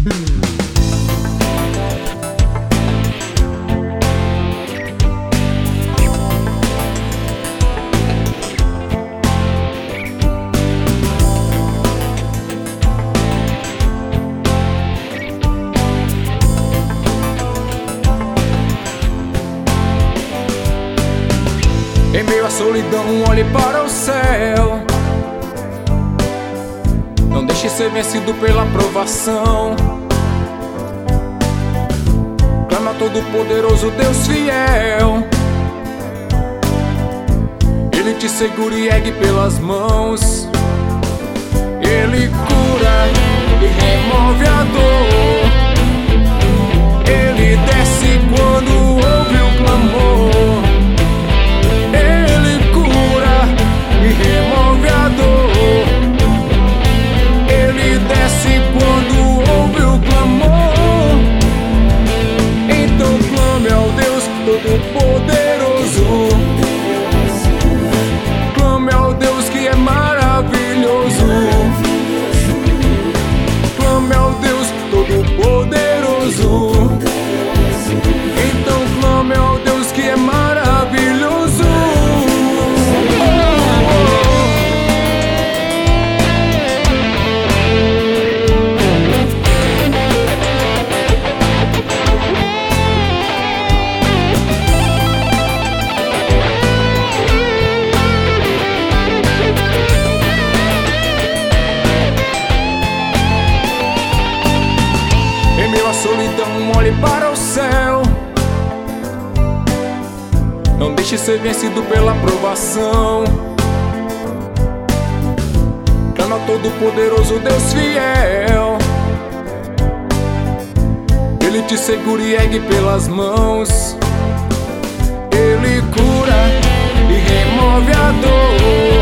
Em meio à solidão, olhe para o céu. Não deixe ser vencido pela provação. Clama todo poderoso Deus fiel. Ele te segura e ergue pelas mãos. Ele cura e remove a dor. Ele desce quando ouve o clamor. Ele cura e remove a dor. Ele desce quando ouve o clamor. Então clame ao Deus Todo-Poderoso. Clame ao Deus que é maravilhoso. Clame ao Deus Todo-Poderoso. Então clame ao Deus que é maravilhoso. Em meio à solidão, olhe para o céu. Não deixe ser vencido pela provação. Clama todo poderoso Deus fiel. Ele te segura e ergue pelas mãos. Ele cura e remove a dor.